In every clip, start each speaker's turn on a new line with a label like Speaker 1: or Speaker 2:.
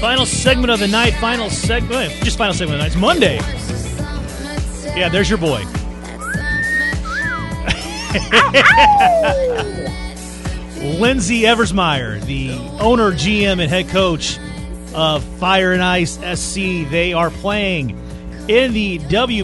Speaker 1: Final segment of the night. Just final segment of the night. It's Monday. Yeah, there's your boy. Lindsay Eversmeyer, the owner, GM, and head coach of Fire and Ice SC. They are playing in the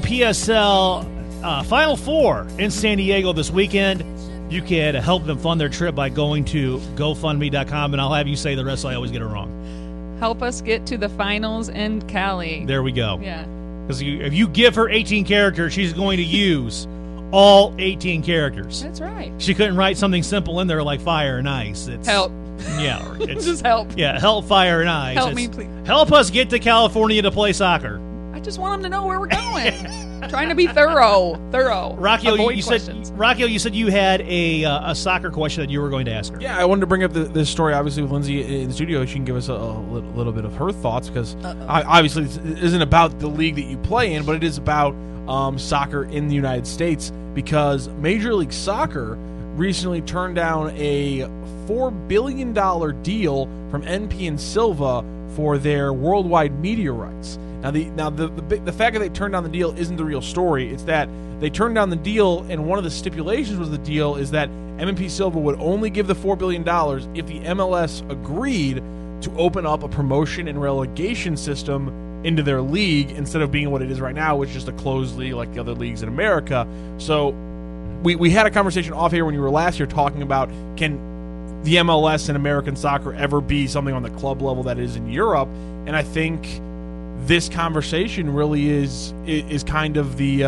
Speaker 1: WPSL Final Four in San Diego this weekend. You can help them fund their trip by going to GoFundMe.com, and I'll have you say the rest so I always get it wrong.
Speaker 2: Help us get to the finals in Cali.
Speaker 1: There we go.
Speaker 2: Yeah.
Speaker 1: Because if you give her 18 characters, she's going to use all 18 characters.
Speaker 2: That's right.
Speaker 1: She couldn't write something simple in there like fire and ice. It's,
Speaker 2: help.
Speaker 1: Yeah. It's,
Speaker 2: just help.
Speaker 1: Yeah, help fire and ice.
Speaker 2: Help me, please.
Speaker 1: Help us get to California to play soccer.
Speaker 2: I just want them to know where we're going. Trying to be thorough.
Speaker 1: Rocchio, you said you had a soccer question that you were going to ask her.
Speaker 3: Yeah, I wanted to bring up this story, obviously, with Lindsay in the studio. She can give us a little bit of her thoughts, because obviously it isn't about the league that you play in, but it is about soccer in the United States, because Major League Soccer recently turned down a $4 billion deal from NP and Silva for their worldwide media rights. Now, the fact that they turned down the deal isn't the real story. It's that they turned down the deal, and one of the stipulations was the deal is that M&P Silva would only give the $4 billion if the MLS agreed to open up a promotion and relegation system into their league instead of being what it is right now, which is just a closed league like the other leagues in America. So we had a conversation off here when you were last year talking about, can the MLS and American soccer ever be something on the club level that is in Europe? And I think this conversation really is kind of the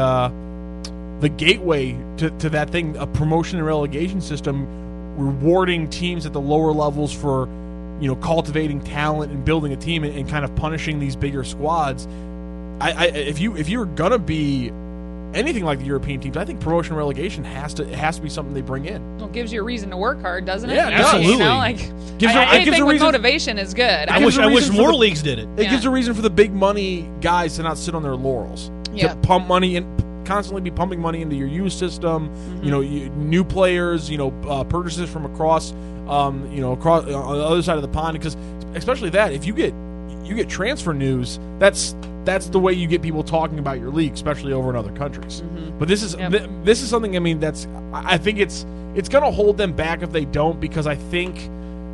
Speaker 3: gateway to that thing, a promotion and relegation system, rewarding teams at the lower levels for, cultivating talent and building a team, and kind of punishing these bigger squads. If you're gonna be anything like the European teams, I think promotion and relegation has to be something they bring in.
Speaker 2: Well, it gives you a reason to work hard, doesn't it?
Speaker 1: Yeah, absolutely.
Speaker 2: Anything with motivation is good.
Speaker 1: I wish more leagues did it.
Speaker 3: It gives a reason for the big money guys to not sit on their laurels.
Speaker 2: Yeah.
Speaker 3: To pump money and constantly be pumping money into your youth system. Mm-hmm. New players. Purchases from across on the other side of the pond. Because especially that, if you get transfer news, that's the way you get people talking about your league, especially over in other countries.
Speaker 2: Mm-hmm.
Speaker 3: But this is something. I think it's going to hold them back if they don't, because I think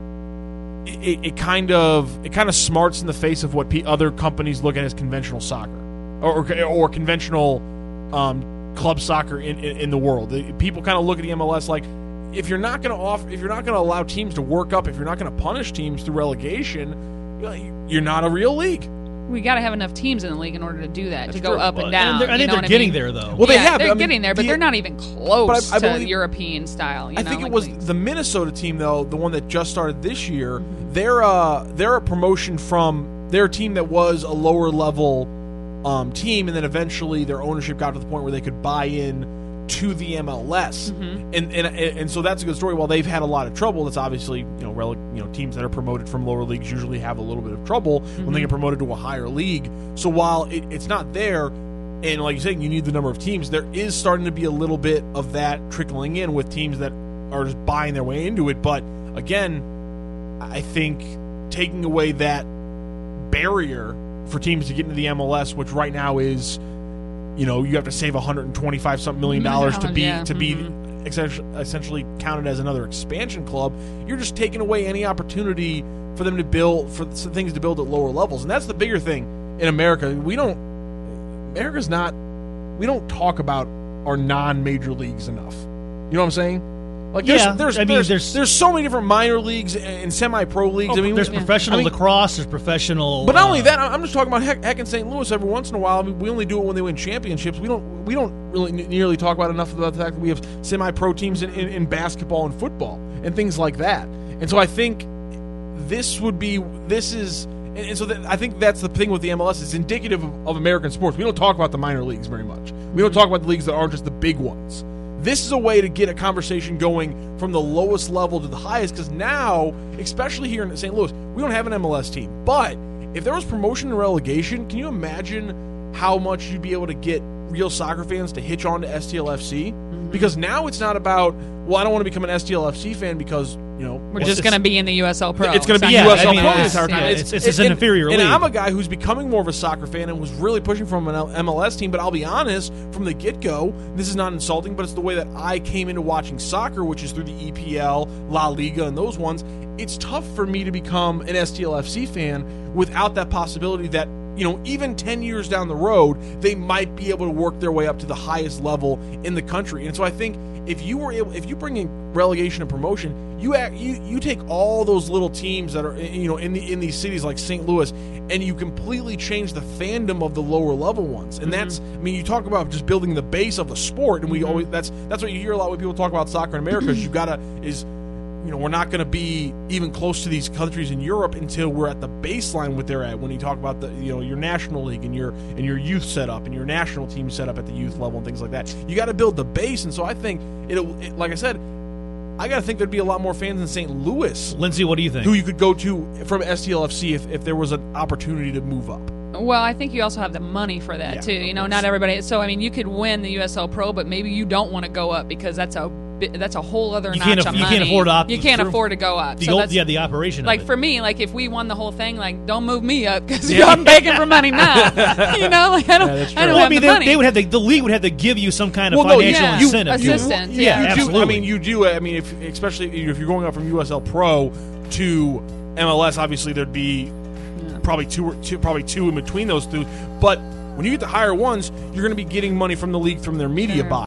Speaker 3: it kind of smarts in the face of what other companies look at as conventional soccer or conventional club soccer in the world. People kind of look at the MLS like, if you're not going to allow teams to work up, if you're not going to punish teams through relegation, you're not a real league.
Speaker 2: We got to have enough teams in the league in order to do that,
Speaker 1: That's
Speaker 2: to go
Speaker 1: true.
Speaker 2: up and down.
Speaker 1: I think they're getting there, though.
Speaker 3: Well, they have.
Speaker 2: They're getting there, but they're not even close
Speaker 3: I
Speaker 2: to
Speaker 3: believe,
Speaker 2: European style.
Speaker 3: I think it was
Speaker 2: leagues.
Speaker 3: the Minnesota team, though, the one that just started this year. Mm-hmm. They're a promotion from their team that was a lower level team, and then eventually their ownership got to the point where they could buy in to the MLS,
Speaker 2: mm-hmm.
Speaker 3: and so that's a good story. While they've had a lot of trouble, that's obviously teams that are promoted from lower leagues usually have a little bit of trouble
Speaker 2: mm-hmm.
Speaker 3: when they get promoted to a higher league. So while it's not there, and like you're saying, you need the number of teams, there is starting to be a little bit of that trickling in with teams that are just buying their way into it. But again, I think taking away that barrier for teams to get into the MLS, which right now is, you have to save $125-something million to be
Speaker 2: mm-hmm.
Speaker 3: essentially counted as another expansion club. You're just taking away any opportunity for them to build, for some things to build at lower levels, and that's the bigger thing in America. We don't talk about our non-major leagues enough. You know what I'm saying? Like there's so many different minor leagues and semi-pro leagues.
Speaker 1: There's professional lacrosse. There's professional.
Speaker 3: But not only that, I'm just talking about heck in St. Louis. Every once in a while, we only do it when they win championships. We don't really nearly talk about enough about the fact that we have semi-pro teams in basketball and football and things like that. And so I think I think that's the thing with the MLS. It's indicative of American sports. We don't talk about the minor leagues very much. We don't talk about the leagues that aren't just the big ones. This is a way to get a conversation going from the lowest level to the highest, because now, especially here in St. Louis, we don't have an MLS team. But if there was promotion and relegation, can you imagine how much you'd be able to get real soccer fans to hitch on to STLFC? Mm-hmm. Because now it's not about, well, I don't want to become an STLFC fan because
Speaker 2: We're just going to be in the USL Pro.
Speaker 3: It's going to be
Speaker 1: Yeah,
Speaker 3: USL
Speaker 1: I mean,
Speaker 3: Pro the
Speaker 1: it's-
Speaker 3: entire time.
Speaker 1: yeah, it's an inferior
Speaker 3: and
Speaker 1: league.
Speaker 3: I'm a guy who's becoming more of a soccer fan and was really pushing from an MLS team. But I'll be honest, from the get-go, this is not insulting, but it's the way that I came into watching soccer, which is through the EPL, La Liga, and those ones. It's tough for me to become an STLFC fan without that possibility that, even 10 years down the road, they might be able to work their way up to the highest level in the country. And so I think if you bring in relegation and promotion, you take all those little teams that are in these cities like St. Louis, and you completely change the fandom of the lower level ones. And that's, you talk about just building the base of the sport, and we always that's what you hear a lot when people talk about soccer in America. We're not going to be even close to these countries in Europe until we're at the baseline what they're at. When you talk about your national league and your youth setup and your national team setup at the youth level and things like that, you got to build the base. And so I think like I said, I got to think there'd be a lot more fans in St. Louis.
Speaker 1: Lindsay, what do you think?
Speaker 3: Who you could go to from STLFC if there was an opportunity to move up.
Speaker 2: Well, I think you also have the money for that too. Not everybody. So you could win the USL Pro, but maybe you don't want to go up because that's a whole other notch of money.
Speaker 1: You can't afford to
Speaker 2: You can't afford to go up.
Speaker 1: The operation.
Speaker 2: Like
Speaker 1: of it.
Speaker 2: for me, if we won the whole thing, don't move me up because I'm begging for money now. I don't have the money.
Speaker 1: They would have the league would have to give you some kind of financial incentive.
Speaker 2: Assistance.
Speaker 1: Absolutely.
Speaker 3: You do. Especially if you're going up from USL Pro to MLS, obviously there'd be probably two in between those two. But when you get the higher ones, you're going to be getting money from the league from their media buy.